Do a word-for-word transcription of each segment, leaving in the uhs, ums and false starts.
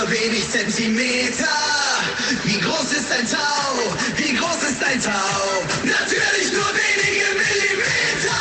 wenig Zentimeter. Wie groß ist ein Tau? Wie groß ist ein Tau? Natürlich nur wenige Millimeter.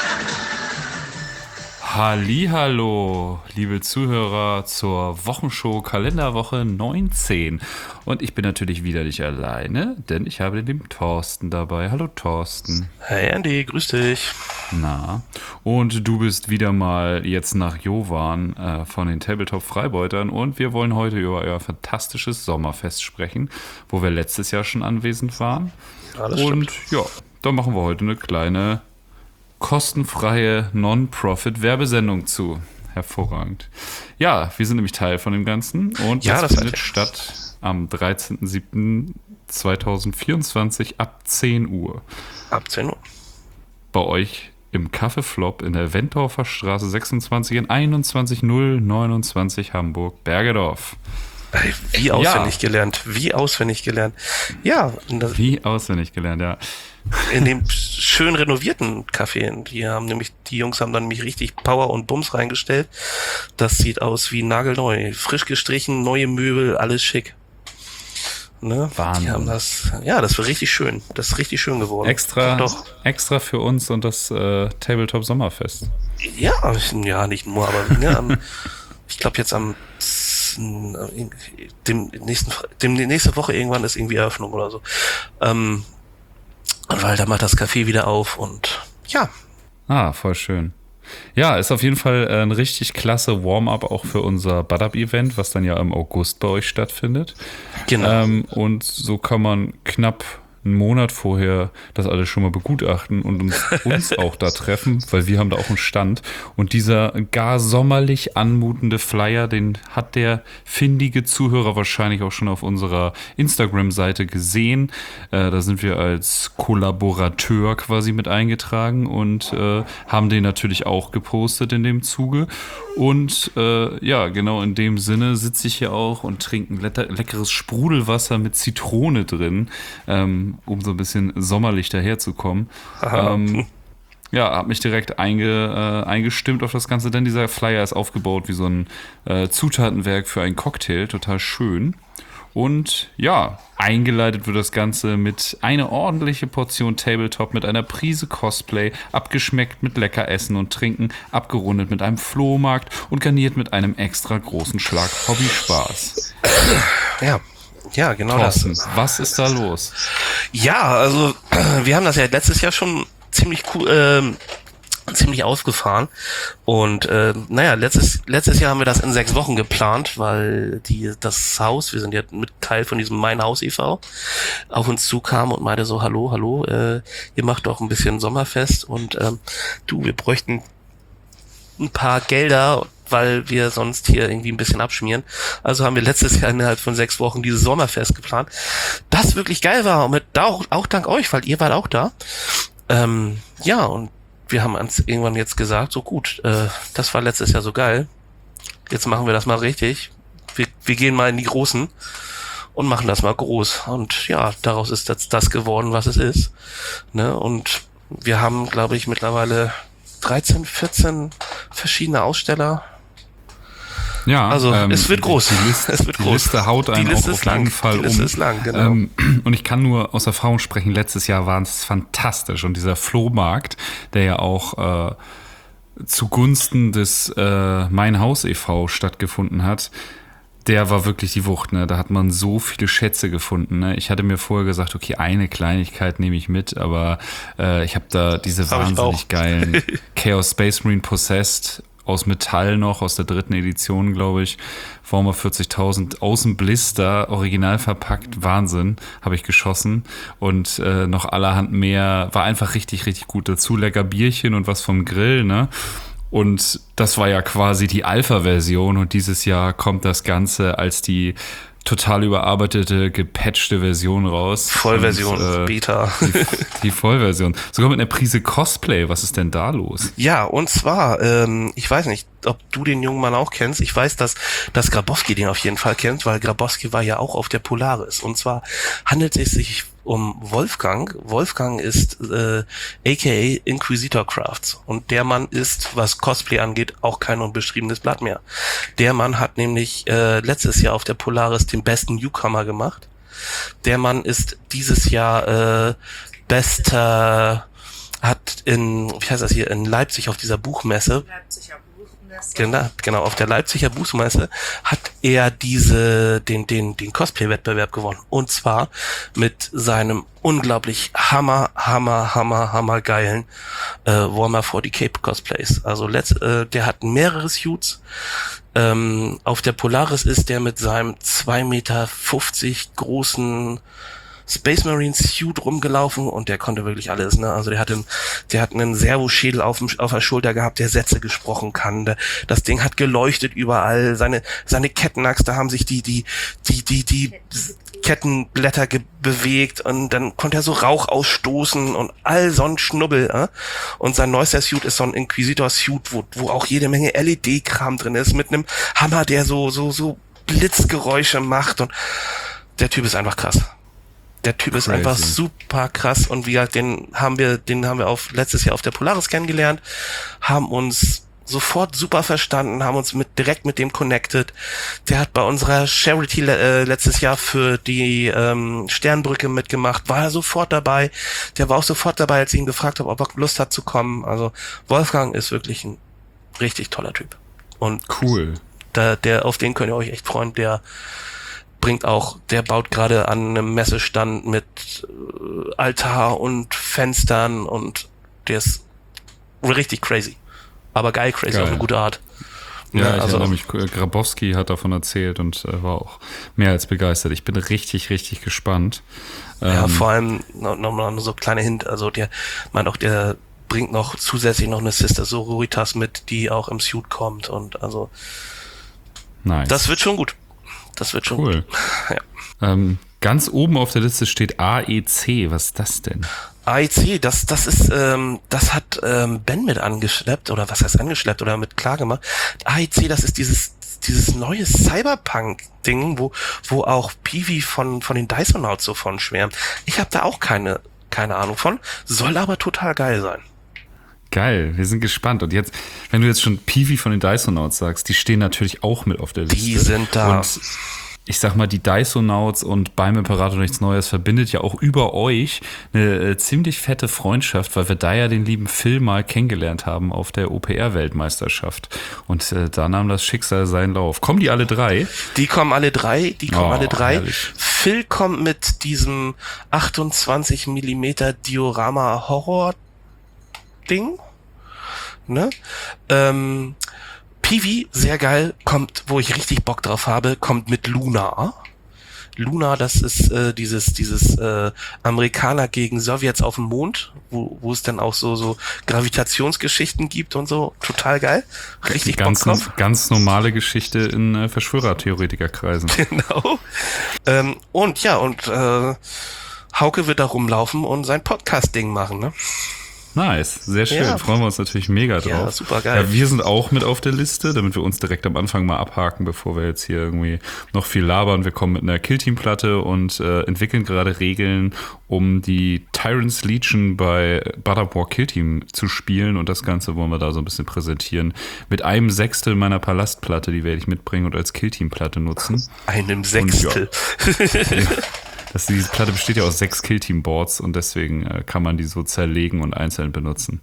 Hallihallo, liebe Zuhörer zur Wochenshow Kalenderwoche neunzehn. Und ich bin natürlich wieder nicht alleine, denn ich habe den Thorsten dabei. Hallo Thorsten. Hey Andy, grüß dich. Na, und du bist wieder mal jetzt nach Jovan äh, von den Tabletop Freibeutern und wir wollen heute über euer fantastisches Sommerfest sprechen, wo wir letztes Jahr schon anwesend waren. Ja, das und stimmt. ja, da machen wir heute eine kleine kostenfreie Non-Profit-Werbesendung zu. Hervorragend. Ja, wir sind nämlich Teil von dem Ganzen und Ja, das das findet seid ihr. statt am dreizehnten siebten zweitausendvierundzwanzig ab zehn Uhr Ab zehn Uhr. bei euch im Kaffeeflop in der Wentorfer Straße sechsundzwanzig in einundzwanzig null neunundzwanzig Hamburg, Bergedorf. Ey, Wie auswendig gelernt, wie auswendig gelernt. Ja, in das- Wie auswendig gelernt, ja. in dem schön renovierten Café. Die haben nämlich, die Jungs haben dann nämlich richtig Power und Bums reingestellt. Das sieht aus wie nagelneu. Frisch gestrichen, neue Möbel, alles schick. Ne? Wahnsinn. Die haben das, ja, das war richtig schön. Das ist richtig schön geworden. Extra, Doch. extra für uns und das äh, Tabletop Sommerfest. Ja, ja, nicht nur, aber ne, am, ich glaube jetzt am dem nächsten, dem nächste Woche irgendwann ist irgendwie Eröffnung oder so. Ähm, weil da macht das Café wieder auf und ja. Ah, voll schön. Ja, ist auf jeden Fall ein richtig klasse Warm-up auch für unser Bud-Up-Event, was dann ja im August bei euch stattfindet. Genau. Ähm, und so kann man knapp einen Monat vorher das alles schon mal begutachten und uns, uns auch da treffen, weil wir haben da auch einen Stand. Und dieser gar sommerlich anmutende Flyer, den hat der findige Zuhörer wahrscheinlich auch schon auf unserer Instagram-Seite gesehen. Äh, da sind wir als Kollaborateur quasi mit eingetragen und äh, haben den natürlich auch gepostet in dem Zuge. Und äh, ja, genau in dem Sinne sitze ich hier auch und trinke ein letter, leckeres Sprudelwasser mit Zitrone drin, ähm, um so ein bisschen sommerlich daherzukommen. Ähm, ja, habe mich direkt einge, äh, eingestimmt auf das Ganze, denn dieser Flyer ist aufgebaut wie so ein äh, Zutatenwerk für einen Cocktail, total schön. Und ja, eingeleitet wird das Ganze mit einer ordentlichen Portion Tabletop, mit einer Prise Cosplay, abgeschmeckt mit lecker Essen und Trinken, abgerundet mit einem Flohmarkt und garniert mit einem extra großen Schlag Hobbyspaß. Ja. Ja, genau Thorsten, das. was ist da los? Ja, also wir haben das ja letztes Jahr schon ziemlich cool, ähm, ziemlich ausgefahren und äh, naja, letztes letztes Jahr haben wir das in sechs Wochen geplant, weil die das Haus, wir sind ja mit Teil von diesem Mein Haus e V, auf uns zukam und meinte so, hallo, hallo, äh, ihr macht doch ein bisschen Sommerfest und ähm, du, wir bräuchten ein paar Gelder, weil wir sonst hier irgendwie ein bisschen abschmieren. Also haben wir letztes Jahr innerhalb von sechs Wochen dieses Sommerfest geplant, das wirklich geil war und mit auch, auch dank euch, weil ihr wart auch da. Ähm, ja, und wir haben uns irgendwann jetzt gesagt, so gut, äh, das war letztes Jahr so geil, jetzt machen wir das mal richtig. Wir, wir gehen mal in die Großen und machen das mal groß. Und ja, daraus ist das, das geworden, was es ist. Ne? Und wir haben, glaube ich, mittlerweile dreizehn, vierzehn verschiedene Aussteller. Ja, Also ähm, es wird groß. Die, Liste, es wird die groß. Liste haut einen Die Liste auch ist auf lang. jeden Fall Die Liste um. ist lang, genau. Ähm, und ich kann nur aus Erfahrung sprechen, letztes Jahr war es fantastisch. Und dieser Flohmarkt, der ja auch äh, zugunsten des äh, Mein Haus e V stattgefunden hat, der war wirklich die Wucht, ne? Da hat man so viele Schätze gefunden, ne? Ich hatte mir vorher gesagt, okay, eine Kleinigkeit nehme ich mit, aber äh, ich habe da diese Hab ich wahnsinnig auch. geilen Chaos Space Marine Possessed aus Metall noch, aus der dritten Edition, glaube ich, Warhammer vierzigtausend, aus dem Blister, original verpackt, Wahnsinn, habe ich geschossen und äh, noch allerhand mehr, war einfach richtig, richtig gut. Dazu lecker Bierchen und was vom Grill, ne? Und das war ja quasi die Alpha-Version und dieses Jahr kommt das Ganze als die total überarbeitete, gepatchte Version raus. Vollversion, und, äh, Beta. Die, die Vollversion. Sogar mit einer Prise Cosplay. Was ist denn da los? Ja, und zwar, ähm, ich weiß nicht, ob du den jungen Mann auch kennst. Ich weiß, dass, dass Grabowski den auf jeden Fall kennt, weil Grabowski war ja auch auf der Polaris. Und zwar handelt es sich um Wolfgang. Wolfgang ist äh, aka Inquisitor Crafts und der Mann ist, was Cosplay angeht, auch kein unbeschriebenes Blatt mehr. Der Mann hat nämlich äh, letztes Jahr auf der Polaris den besten Newcomer gemacht. Der Mann ist dieses Jahr äh, bester, hat in, wie heißt das hier, in Leipzig auf dieser Buchmesse, Leipziger Buchmesse. genau, genau, auf der Leipziger Buchmesse hat er diese, den, den, den Cosplay-Wettbewerb gewonnen. Und zwar mit seinem unglaublich hammer, hammer, hammer, hammer geilen äh, Warhammer forty K Cosplays. Also letzt, äh, der hat mehrere Suits. Ähm, auf der Polaris ist der mit seinem zwei Meter fünfzig großen Space Marine Suit rumgelaufen und der konnte wirklich alles, ne? Also der hatte, der hat einen Servoschädel auf, dem, auf der Schulter gehabt, der Sätze gesprochen kann. Der, das Ding hat geleuchtet überall. Seine, seine Kettenachs, da haben sich die, die, die, die, die Kettenblätter ge- bewegt und dann konnte er so Rauch ausstoßen und all so ein Schnubbel, äh? Und sein neuester Suit ist so ein Inquisitor-Suit, wo, wo auch jede Menge L E D-Kram drin ist, mit einem Hammer, der so, so, so Blitzgeräusche macht und der Typ ist einfach krass. Der Typ ist Crazy. einfach super krass und wie gesagt, den haben wir, den haben wir auf letztes Jahr auf der Polaris kennengelernt, haben uns sofort super verstanden, haben uns mit direkt mit dem connected. Der hat bei unserer Charity äh, letztes Jahr für die ähm, Sternbrücke mitgemacht, war er sofort dabei. Der war auch sofort dabei, als ich ihn gefragt habe, ob er Lust hat zu kommen. Also Wolfgang ist wirklich ein richtig toller Typ. Und Cool. da, der, auf den könnt ihr euch echt freuen. Der bringt auch, der baut gerade an einem Messestand mit äh, Altar und Fenstern und der ist richtig crazy. Aber geil crazy, Geil. auf eine gute Art. Ja, Ja, ich also, erinnere mich, Grabowski hat davon erzählt und äh, war auch mehr als begeistert. Ich bin richtig, richtig gespannt. ja, Ähm, vor allem noch, noch mal so kleine Hint, also der meint auch, der bringt noch zusätzlich noch eine Sister Sororitas mit, die auch im Suit kommt und also nice. das wird schon gut. Das wird schon Cool. gut. Ja. Ähm, ganz oben auf der Liste steht A E C. Was ist das denn? A E C, das, das ist, ähm, das hat ähm, Ben mit angeschleppt, oder was heißt angeschleppt, oder mit klar gemacht. A E C, das ist dieses, dieses neue Cyberpunk-Ding, wo, wo auch Peewee von, von den Dysonauts so von schwärmt. Ich habe da auch keine, keine Ahnung von, soll aber total geil sein. Geil, wir sind gespannt. Und jetzt, wenn du jetzt schon Peewee von den Dysonauts sagst, die stehen natürlich auch mit auf der Liste. Die sind da. Und ich sag mal, die Dysonauts und beim Imperator nichts Neues verbindet ja auch über euch eine äh, ziemlich fette Freundschaft, weil wir da ja den lieben Phil mal kennengelernt haben auf der O P R-Weltmeisterschaft. Und äh, da nahm das Schicksal seinen Lauf. Kommen die alle drei? Die kommen alle drei, die kommen Oh, alle drei. herrlich. Phil kommt mit diesem achtundzwanzig Millimeter Diorama-Horror-Ding. Ne? Ähm, Peewee, sehr geil, kommt, wo ich richtig Bock drauf habe, kommt mit Luna. Luna, das ist äh, dieses dieses äh, Amerikaner gegen Sowjets auf dem Mond, wo wo es dann auch so so Gravitationsgeschichten gibt und so, total geil, richtig Ganz, Bock drauf. ganz normale Geschichte in äh, Verschwörertheoretikerkreisen. Genau. Ähm, und ja, und äh, Hauke wird da rumlaufen und sein Podcast-Ding machen, ne? Nice, sehr schön. Ja. Freuen wir uns natürlich mega drauf. Ja, super geil. Ja, wir sind auch mit auf der Liste, damit wir uns direkt am Anfang mal abhaken, bevor wir jetzt hier irgendwie noch viel labern. Wir kommen mit einer Killteam-Platte und äh, entwickeln gerade Regeln, um die Tyrant's Legion bei God of War Killteam zu spielen. Und das Ganze wollen wir da so ein bisschen präsentieren. Mit einem Sechstel meiner Palastplatte, die werde ich mitbringen und als Killteam-Platte nutzen. Einem Sechstel. Ja. Das, diese Platte besteht ja aus sechs Killteam-Boards und deswegen äh, kann man die so zerlegen und einzeln benutzen.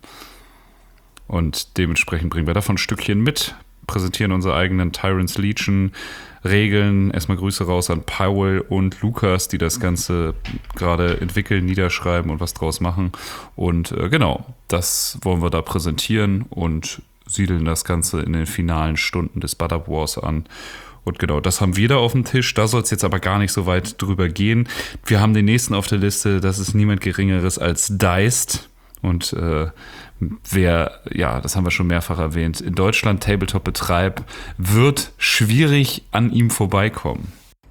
Und dementsprechend bringen wir davon ein Stückchen mit, präsentieren unsere eigenen Tyrant's Legion Regeln. Erstmal Grüße raus an Paul und Lukas, die das Ganze gerade entwickeln, niederschreiben und was draus machen. Und äh, genau, das wollen wir da präsentieren und siedeln das Ganze in den finalen Stunden des God of Wars an. Und genau, das haben wir da auf dem Tisch. Da soll es jetzt aber gar nicht so weit drüber gehen. Wir haben den nächsten auf der Liste. Das ist niemand Geringeres als Deist. Und äh, wer, ja, das haben wir schon mehrfach erwähnt, in Deutschland Tabletop betreibt, wird schwierig an ihm vorbeikommen.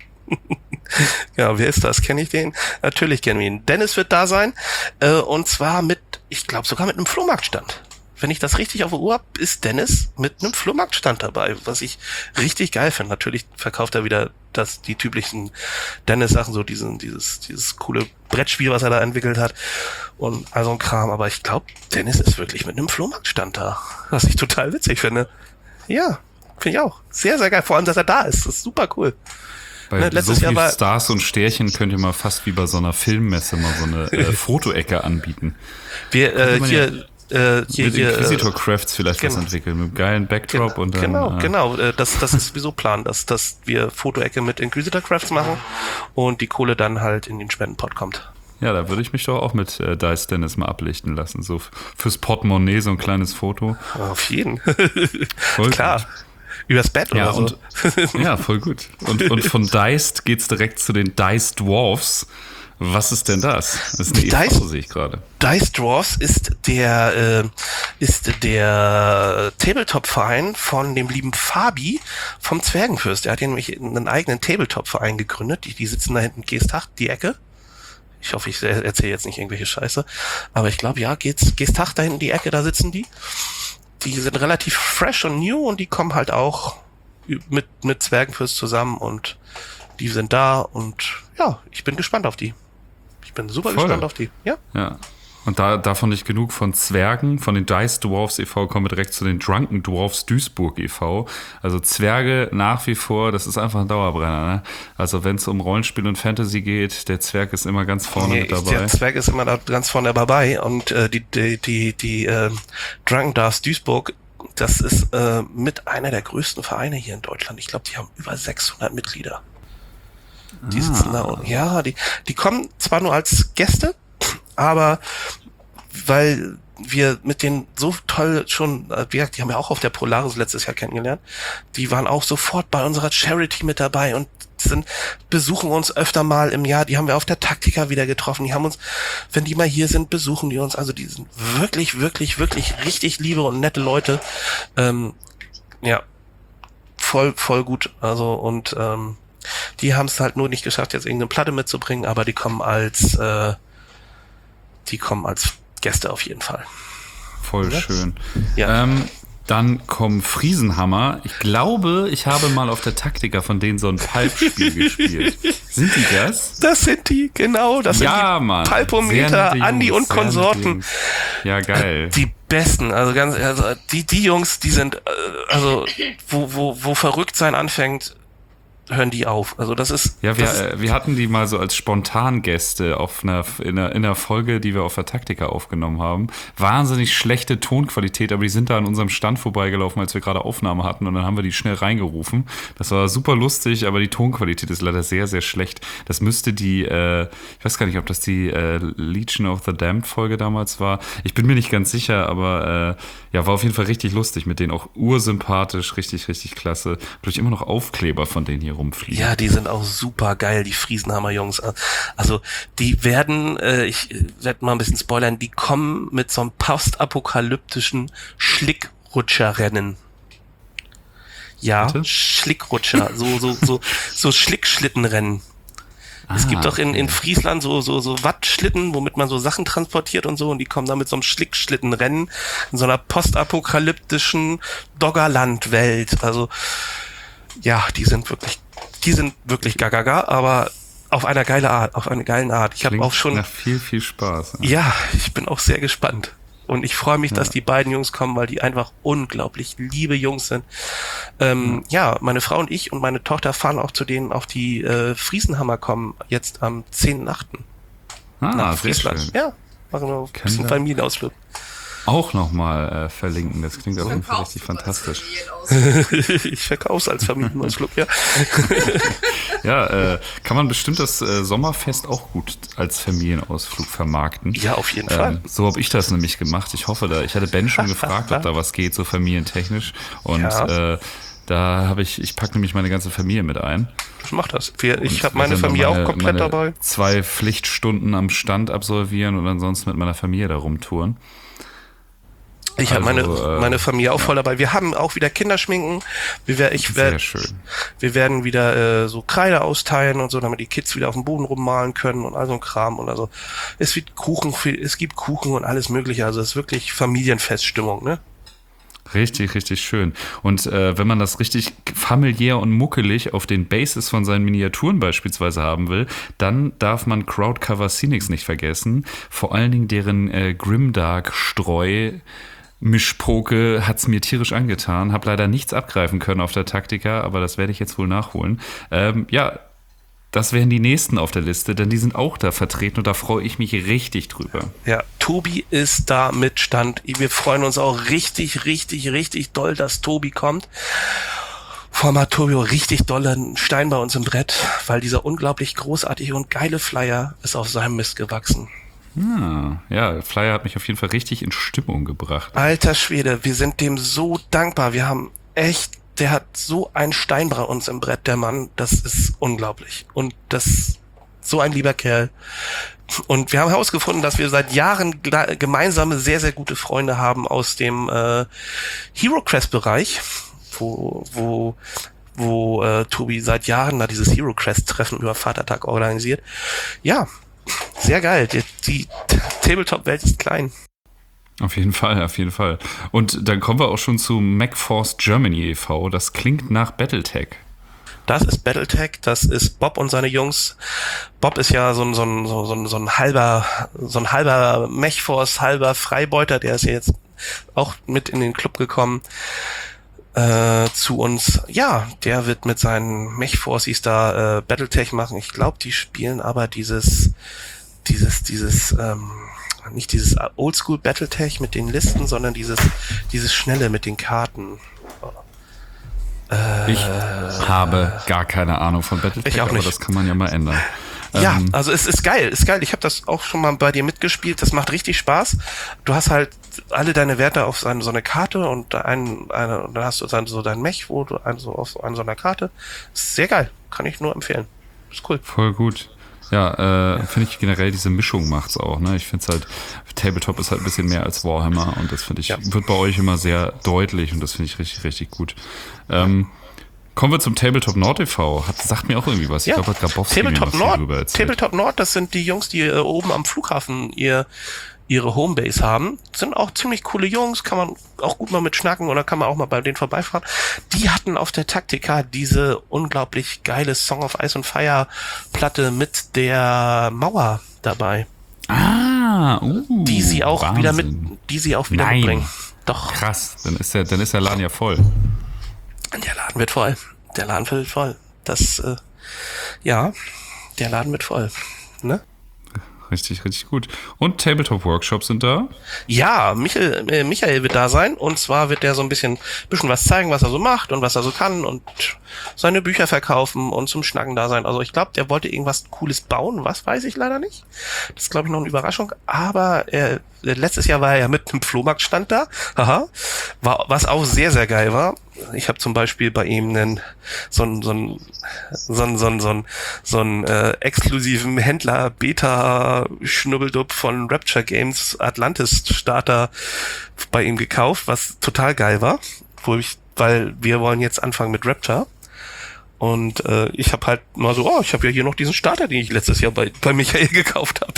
Ja, wer ist das? Kenne ich den? Natürlich kennen wir ihn. Dennis wird da sein. Äh, und zwar mit, ich glaube sogar mit einem Flohmarktstand. wenn ich das richtig auf der Uhr habe, ist Dennis mit einem Flohmarktstand dabei, was ich richtig geil finde. Natürlich verkauft er wieder das, die typischen Dennis-Sachen, so diesen, dieses, dieses coole Brettspiel, was er da entwickelt hat und all so ein Kram. Aber ich glaube, Dennis ist wirklich mit einem Flohmarktstand da, was ich total witzig finde. Ja, finde ich auch. Sehr, sehr geil. Vor allem, dass er da ist. Das ist super cool. Bei Ne, letztes so viel Jahr war- Stars und Sternchen könnt ihr mal fast wie bei so einer Filmmesse mal so eine äh, Fotoecke anbieten. Wir, äh, man hier, äh, hier, Mit hier, Inquisitor äh, Crafts vielleicht was genau. entwickeln, mit einem geilen Backdrop und dann... genau, äh, genau. Äh, Das, das ist sowieso Plan, dass, dass wir Fotoecke mit Inquisitor Crafts machen und die Kohle dann halt in den Spendenpot kommt. Ja, da würde ich mich doch auch mit äh, Dice Dennis mal ablichten lassen. So f- fürs Portemonnaie so ein kleines Foto. Auf jeden. Voll Klar. gut. Übers Bett Ja, oder so. und, ja, voll gut. Und, und von Diced geht's direkt zu den Dice Dwarfs. Was ist denn das? Das ist eine Die E V, Dice- sehe ich gerade. Dice Dwarfs ist der äh, ist der Tabletop-Verein von dem lieben Fabi vom Zwergenfürst. Er hat hier nämlich einen eigenen Tabletop-Verein gegründet. Die, die sitzen da hinten Geestach, die Ecke. Ich hoffe, ich erzähle jetzt nicht irgendwelche Scheiße. Aber ich glaube, ja, geht's, Geestach da hinten die Ecke, da sitzen die. Die sind relativ fresh und new und die kommen halt auch mit, mit Zwergenfürst zusammen und die sind da und ja, ich bin gespannt auf die. Ich bin super Voll. gespannt auf die. Ja. Ja. Und da, davon nicht genug von Zwergen, von den Dice Dwarfs e V kommen wir direkt zu den Drunken Dwarfs Duisburg e V. Also Zwerge nach wie vor, das ist einfach ein Dauerbrenner. Ne? Also wenn es um Rollenspiel und Fantasy geht, der Zwerg ist immer ganz vorne Nee, mit dabei. Der Zwerg ist immer da ganz vorne dabei und äh, die die die, die äh, Drunken Dwarfs Duisburg, das ist äh, mit einer der größten Vereine hier in Deutschland. Ich glaube, die haben über sechshundert Mitglieder. Die sitzen da und ja, die die kommen zwar nur als Gäste, aber weil wir mit denen so toll schon, äh, wie gesagt, die haben wir auch auf der Polaris letztes Jahr kennengelernt, die waren auch sofort bei unserer Charity mit dabei und sind, besuchen uns öfter mal im Jahr, die haben wir auf der Taktika wieder getroffen, die haben uns, wenn die mal hier sind, besuchen die uns, also die sind wirklich, wirklich, wirklich richtig liebe und nette Leute, ähm, ja, voll, voll gut, also und ähm, die haben es halt nur nicht geschafft, jetzt irgendeine Platte mitzubringen, aber die kommen als äh, die kommen als Gäste auf jeden Fall. Voll Ja. schön. Ja. Ähm, dann kommen Friesenhammer. Ich glaube, ich habe mal auf der Taktika von denen so ein Pulp-Spiel gespielt. Sind die das? Das sind die, genau, das Ja, sind die Mann. Palpometer, Sehr nette Andi Jungs, und sehr nette Konsorten. Jungs. Ja, geil. Die besten, also ganz, also die, die Jungs, die sind, äh, also, wo, wo, wo Verrücktsein anfängt, hören die auf. Also das ist, Ja, wir, das ist äh, wir hatten die mal so als Spontangäste auf einer, in, einer, in einer Folge, die wir auf der Taktika aufgenommen haben. Wahnsinnig schlechte Tonqualität, aber die sind da an unserem Stand vorbeigelaufen, als wir gerade Aufnahme hatten und dann haben wir die schnell reingerufen. Das war super lustig, aber die Tonqualität ist leider sehr, sehr schlecht. Das müsste die, äh, ich weiß gar nicht, ob das die äh, Legion of the Damned Folge damals war. Ich bin mir nicht ganz sicher, aber äh, ja, war auf jeden Fall richtig lustig mit denen, auch ursympathisch, richtig, richtig klasse. Durch immer noch Aufkleber von denen hier rumfliegen. ja, die sind auch super geil, die Friesenhammer-Jungs. Also die werden, äh, ich werde mal ein bisschen spoilern, die kommen mit so einem postapokalyptischen Schlickrutscherrennen. Ja, Bitte? Schlickrutscher, so so so so Schlickschlittenrennen. Es Ah, gibt doch in, okay. in Friesland so, so, so Wattschlitten, womit man so Sachen transportiert und so, und die kommen da mit so einem Schlickschlittenrennen in so einer postapokalyptischen Doggerland-Welt. Also, ja, die sind wirklich, die sind wirklich gagaga, aber auf einer geile Art, auf eine geilen Art. Ich habe Klingt auch schon, nach viel, viel Spaß. ja, ich bin auch sehr gespannt. Und ich freue mich, dass die beiden Jungs kommen, weil die einfach unglaublich liebe Jungs sind. Ähm, ja, meine Frau und ich und meine Tochter fahren auch zu denen auf die äh, Friesenhammer kommen, jetzt am zehnten achten Ah, nach sehr Friesland. schön. Ja, machen wir ein Können bisschen wir- Familienausflug. Auch nochmal äh, verlinken. Das klingt auf jeden Fall richtig fantastisch. Ich verkauf's als Familienausflug, ja. Ja, äh, kann man bestimmt das äh, Sommerfest auch gut als Familienausflug vermarkten. Ja, auf jeden Fall. Ähm, so habe ich das nämlich gemacht. Ich hoffe da, ich hatte Ben schon gefragt, ob da was geht, so familientechnisch. Und Ja. äh, da habe ich, ich packe nämlich meine ganze Familie mit ein. Ich mach das. Wir, ich Und habe meine werde dann Familie meine- auch komplett meine dabei. Zwei Pflichtstunden am Stand absolvieren und ansonsten mit meiner Familie da rumtouren. Ich habe meine, Also, äh, meine Familie auch voll dabei. Wir haben auch wieder Kinderschminken. Wir, wer- ich Sehr werd, schön. wir werden wieder äh, so Kreide austeilen und so, damit die Kids wieder auf dem Boden rummalen können und all so ein Kram. Und also es wird Kuchen, es gibt Kuchen und alles Mögliche. Also es ist wirklich Familienfeststimmung, ne? Richtig, richtig schön. Und äh, wenn man das richtig familiär und muckelig auf den Bases von seinen Miniaturen beispielsweise haben will, dann darf man Crowdcover Scenics nicht vergessen. Vor allen Dingen deren äh, Grimdark-Streu Mischpoke hat's mir tierisch angetan. Hab leider nichts abgreifen können auf der Taktika, aber das werde ich jetzt wohl nachholen. Ähm, ja, das wären die nächsten auf der Liste, denn die sind auch da vertreten und da freue ich mich richtig drüber. Ja, Tobi ist da mit Stand. Wir freuen uns auch richtig, richtig, richtig doll, dass Tobi kommt. Vor allem hat Tobi auch richtig doll einen Stein bei uns im Brett, weil dieser unglaublich großartige und geile Flyer ist auf seinem Mist gewachsen. Ah, ja, Flyer hat mich auf jeden Fall richtig in Stimmung gebracht. Alter Schwede, wir sind dem so dankbar. Wir haben echt, der hat so einen Stein bei uns im Brett, der Mann. Das ist unglaublich. Und das, so ein lieber Kerl. Und wir haben herausgefunden, dass wir seit Jahren gla- gemeinsame, sehr, sehr gute Freunde haben aus dem äh, HeroQuest-Bereich, wo, wo, wo äh, Tobi seit Jahren da dieses HeroQuest-Treffen über Vatertag organisiert. Ja, sehr geil. Die, die Tabletop-Welt ist klein. Auf jeden Fall, auf jeden Fall. Und dann kommen wir auch schon zu MacForce Germany e V. Das klingt nach Battletech. Das ist Battletech, das ist Bob und seine Jungs. Bob ist ja so ein, so ein, so ein, so ein halber, so ein halber MechForce, halber Freibeuter, der ist ja jetzt auch mit in den Club gekommen. Äh, zu uns. Ja, der wird mit seinen MechForces da äh, Battletech machen. Ich glaube, die spielen aber dieses, dieses, dieses, ähm, nicht dieses Oldschool Battletech mit den Listen, sondern dieses, dieses schnelle mit den Karten. Ich habe gar keine Ahnung von Battletech, Ich auch aber nicht. das kann man ja mal ändern. Ja, Ähm, also es ist geil, ist geil. Ich habe das auch schon mal bei dir mitgespielt. Das macht richtig Spaß. Du hast halt alle deine Werte auf so eine, so eine Karte und ein, eine, und dann hast du dann so dein Mech, wo du ein, so auf an so einer Karte. Ist sehr geil. Kann ich nur empfehlen. Ist cool. Voll gut. Ja, äh, finde ich generell, diese Mischung macht's auch. Ne? Ich finde es halt, Tabletop ist halt ein bisschen mehr als Warhammer und das finde ich, Ja. wird bei euch immer sehr deutlich und das finde ich richtig, richtig gut. Ähm, kommen wir zum Tabletop Nord e V. Hat, sagt mir auch irgendwie was. Ich glaube, hat Grabowski mir Tabletop was viel Nord, drüber erzählt. Tabletop Nord, das sind die Jungs, die äh, oben am Flughafen ihr ihre Homebase haben. Sind auch ziemlich coole Jungs, kann man auch gut mal mit schnacken oder kann man auch mal bei denen vorbeifahren. Die hatten auf der Taktika diese unglaublich geile Song of Ice and Fire Platte mit der Mauer dabei, Ah, uh, die sie auch Wahnsinn. wieder mit, die sie auch wieder Nein. mitbringen. Doch, Krass, dann ist der, dann ist der Laden ja voll. der Laden wird voll. Der Laden wird voll. Das, äh, ja, der Laden wird voll. Ne? Richtig, richtig gut. Und Tabletop-Workshops sind da? Ja, Michael, äh, Michael wird da sein und zwar wird der so ein bisschen, bisschen was zeigen, was er so macht und was er so kann und seine Bücher verkaufen und zum Schnacken da sein. Also ich glaube, der wollte irgendwas Cooles bauen, was weiß ich leider nicht. Das ist, glaube ich, noch eine Überraschung, aber er, letztes Jahr war er ja mit einem Flohmarktstand da, haha, war, was auch sehr, sehr geil war. Ich habe zum Beispiel bei ihm einen so einen so einen so einen so einen so einen, so einen äh, exklusiven Händler Beta Schnubbeldupp von Rapture Games Atlantis Starter bei ihm gekauft, was total geil war, wo ich, weil wir wollen jetzt anfangen mit Rapture. Und äh, ich habe halt mal so, oh, ich habe ja hier noch diesen Starter, den ich letztes Jahr bei bei Michael gekauft habe.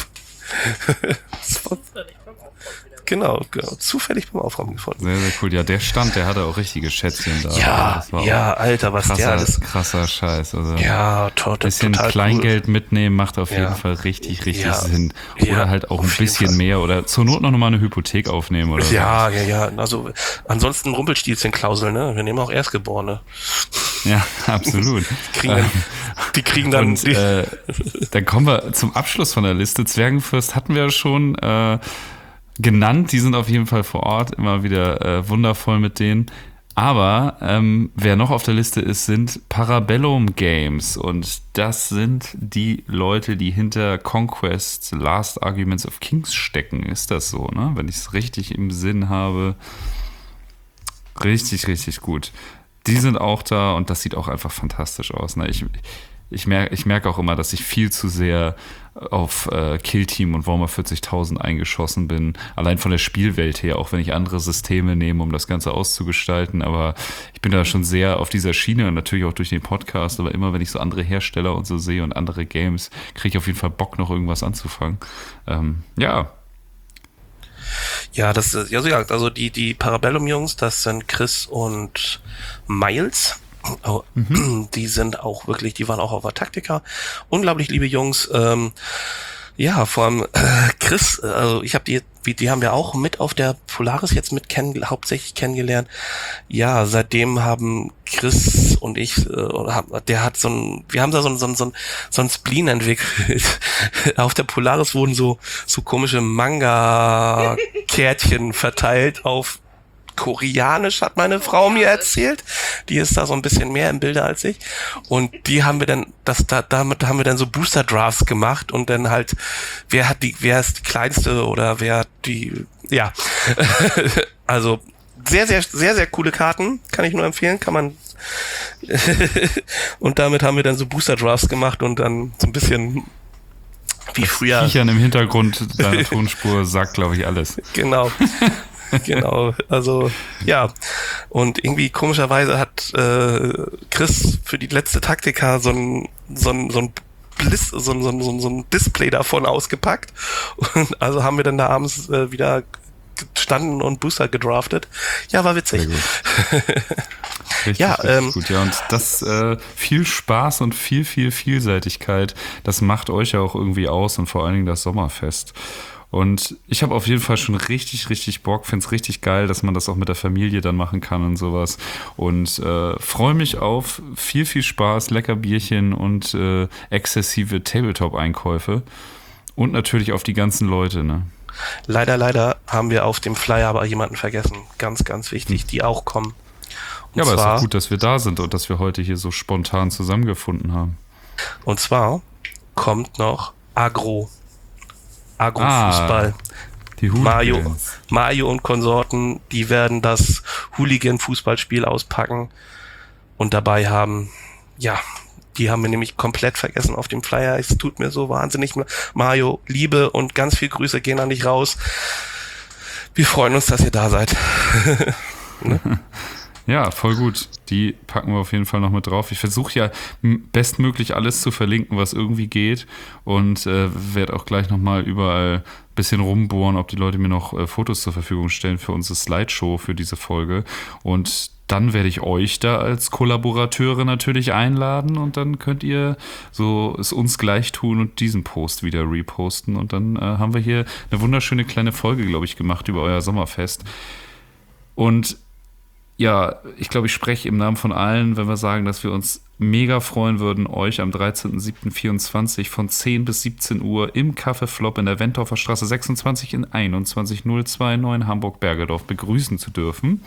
Genau, genau, zufällig beim Aufräumen gefunden. Sehr, sehr cool. Ja, der Stand, der hatte auch richtige Schätzchen da. Ja, Das war ja, Alter, was krasser, der alles. krasser Scheiß. Also Ja, tot, ein bisschen total Kleingeld mitnehmen macht auf Ja. jeden Fall richtig, richtig Ja. Sinn. Oder Ja, halt auch ein auf jeden bisschen Fall. mehr oder zur Not noch mal eine Hypothek aufnehmen oder so. Ja, ja, ja. Also ansonsten Rumpelstilzchen-Klausel, ne? Wir nehmen auch Erstgeborene. Ja, absolut. Kriegen dann, die kriegen dann. Und die, äh, dann kommen wir zum Abschluss von der Liste. Zwergenfürst hatten wir ja schon äh, genannt. Die sind auf jeden Fall vor Ort. Immer wieder äh, wundervoll mit denen. Aber ähm, wer noch auf der Liste ist, sind Parabellum Games. Und das sind die Leute, die hinter Conquest Last Arguments of Kings stecken. Ist das so, ne? Wenn ich es richtig im Sinn habe. Richtig, richtig gut. Die sind auch da und das sieht auch einfach fantastisch aus. Ne? Ich, ich merke ich merk auch immer, dass ich viel zu sehr auf äh, Killteam und Warhammer vierzigtausend eingeschossen bin. Allein von der Spielwelt her, auch wenn ich andere Systeme nehme, um das Ganze auszugestalten. Aber ich bin da schon sehr auf dieser Schiene und natürlich auch durch den Podcast. Aber immer, wenn ich so andere Hersteller und so sehe und andere Games, kriege ich auf jeden Fall Bock, noch irgendwas anzufangen. Ähm, ja. Ja, das ist, ja, so gesagt, also die, die Parabellum-Jungs, das sind Chris und Miles. Oh, mhm. Die sind auch wirklich, die waren auch auf der Taktika. Unglaublich liebe Jungs. Ähm, ja, vor allem äh, Chris, also ich habe die, die haben wir auch mit auf der Polaris jetzt mit kenn, hauptsächlich kennengelernt. Ja, seitdem haben Chris und ich, äh, der hat so ein, wir haben da so ein, so ein, so ein, so ein Spleen entwickelt. Auf der Polaris wurden so, so komische Manga-Kärtchen verteilt auf Koreanisch, hat meine Frau mir erzählt. Die ist da so ein bisschen mehr im Bilde als ich. Und die haben wir dann, das, da, damit haben wir dann so Booster Drafts gemacht und dann halt, wer hat die, wer ist die kleinste oder wer hat die, ja. Also, sehr, sehr, sehr, sehr coole Karten. Kann ich nur empfehlen. Kann man, und damit haben wir dann so Booster Drafts gemacht und dann so ein bisschen wie früher. Das Kichern im Hintergrund deiner Tonspur sagt, glaube ich, alles. Genau. Genau, also ja, und irgendwie komischerweise hat äh, Chris für die letzte Taktika so ein so ein so ein Bliss, so ein, so ein, so ein Display davon ausgepackt und also haben wir dann da abends äh, wieder gestanden und Booster gedraftet. Ja, war witzig. Richtig, ja, richtig ähm, gut. Ja, und das äh, viel Spaß und viel, viel Vielseitigkeit, das macht euch ja auch irgendwie aus und vor allen Dingen das Sommerfest. Und ich habe auf jeden Fall schon richtig, richtig Bock, finde es richtig geil, dass man das auch mit der Familie dann machen kann und sowas. Und äh, freue mich auf viel, viel Spaß, lecker Bierchen und äh, exzessive Tabletop-Einkäufe. Und natürlich auf die ganzen Leute, ne? Leider, leider haben wir auf dem Flyer aber jemanden vergessen. Ganz, ganz wichtig, die auch kommen. Und ja, aber es ist zwar, auch gut, dass wir da sind und dass wir heute hier so spontan zusammengefunden haben. Und zwar kommt noch Agro. Agro-Fußball. Ah, die Mario, Mario und Konsorten, die werden das Hooligan-Fußballspiel auspacken und dabei haben, ja, die haben wir nämlich komplett vergessen auf dem Flyer. Es tut mir so wahnsinnig. Mario, Liebe und ganz viel Grüße gehen an dich raus. Wir freuen uns, dass ihr da seid. Ne? Ja, voll gut. Die packen wir auf jeden Fall noch mit drauf. Ich versuche ja bestmöglich alles zu verlinken, was irgendwie geht und äh, werde auch gleich nochmal überall ein bisschen rumbohren, ob die Leute mir noch äh, Fotos zur Verfügung stellen für unsere Slideshow für diese Folge. Und dann werde ich euch da als Kollaborateure natürlich einladen und dann könnt ihr so es uns gleich tun und diesen Post wieder reposten. Und dann äh, haben wir hier eine wunderschöne kleine Folge, glaube ich, gemacht über euer Sommerfest. Und ja, ich glaube, ich spreche im Namen von allen, wenn wir sagen, dass wir uns mega freuen würden, euch am dreizehnten siebten vierundzwanzig von zehn bis siebzehn Uhr im Café Flop in der Wentorfer Straße sechsundzwanzig in einundzwanzig null zwei neun Hamburg-Bergedorf begrüßen zu dürfen.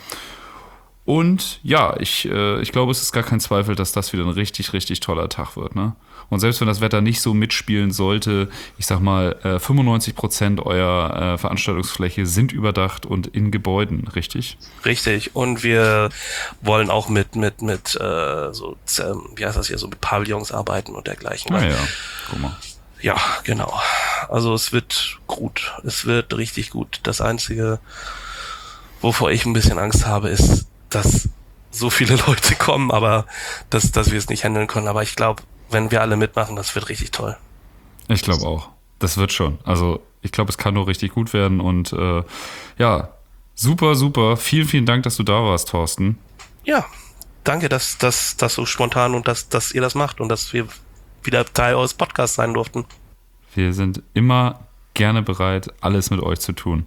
Und ja, ich, äh, ich glaube, es ist gar kein Zweifel, dass das wieder ein richtig, richtig toller Tag wird, ne? Und selbst wenn das Wetter nicht so mitspielen sollte, ich sag mal, äh, fünfundneunzig Prozent eurer äh, Veranstaltungsfläche sind überdacht und in Gebäuden, richtig? Richtig. Und wir wollen auch mit, mit, mit, äh, so, wie heißt das hier, so mit Pavillons arbeiten und dergleichen. Ah ja, guck mal. Ja, genau. Also es wird gut. Es wird richtig gut. Das Einzige, wovor ich ein bisschen Angst habe, ist, dass so viele Leute kommen, aber dass, dass wir es nicht handeln können. Aber ich glaube, wenn wir alle mitmachen, das wird richtig toll. Ich glaube auch. Das wird schon. Also ich glaube, es kann nur richtig gut werden. Und äh, ja, super, super. Vielen, vielen Dank, dass du da warst, Thorsten. Ja, danke, dass das dass so spontan und dass, dass ihr das macht und dass wir wieder Teil eures Podcasts sein durften. Wir sind immer gerne bereit, alles mit euch zu tun.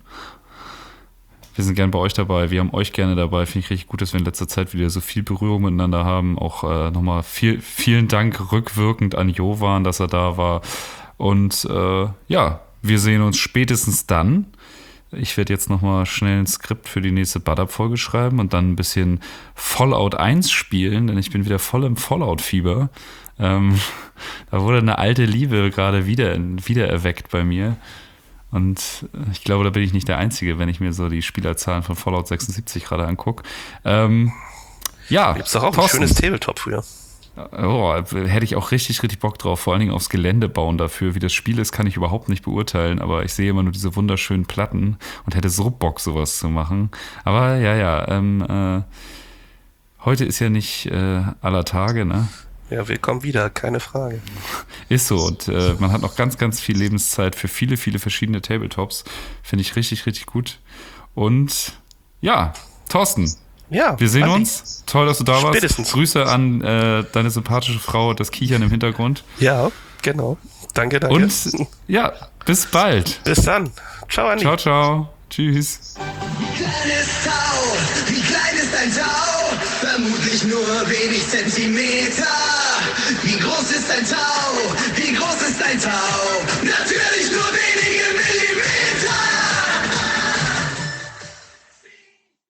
Wir sind gern bei euch dabei, wir haben euch gerne dabei. Finde ich richtig gut, dass wir in letzter Zeit wieder so viel Berührung miteinander haben. Auch äh, nochmal viel, vielen Dank rückwirkend an Jovan, dass er da war. Und äh, ja, wir sehen uns spätestens dann. Ich werde jetzt nochmal schnell ein Skript für die nächste Bud-Up-Folge schreiben und dann ein bisschen Fallout eins spielen, denn ich bin wieder voll im Fallout-Fieber. Ähm, da wurde eine alte Liebe gerade wieder, wieder erweckt bei mir. Und ich glaube, da bin ich nicht der Einzige, wenn ich mir so die Spielerzahlen von Fallout sechsundsiebzig gerade angucke. Ähm, ja, Gibt's doch auch Thorsten. ein schönes Tabletop früher. Oh, hätte ich auch richtig, richtig Bock drauf. Vor allen Dingen aufs Gelände bauen dafür. Wie das Spiel ist, kann ich überhaupt nicht beurteilen. Aber ich sehe immer nur diese wunderschönen Platten und hätte so Bock, sowas zu machen. Aber ja, ja, ähm, äh, heute ist ja nicht äh, aller Tage, ne? Ja, willkommen wieder, keine Frage. Ist so. Und äh, man hat noch ganz, ganz viel Lebenszeit für viele, viele verschiedene Tabletops. Finde ich richtig, richtig gut. Und ja, Thorsten. Ja, wir sehen Andi. uns. Toll, dass du da warst. Spätestens. Grüße an äh, deine sympathische Frau, das Kichern im Hintergrund. Ja, genau. Danke, danke. Und ja, bis bald. Bis dann. Ciao, Andi. Ciao, ciao. Tschüss. Wie klein ist Tau, wie klein ist ein Tau? Vermutlich nur wenig Zentimeter. Wie groß ist ein Tau? Wie groß ist ein Tau?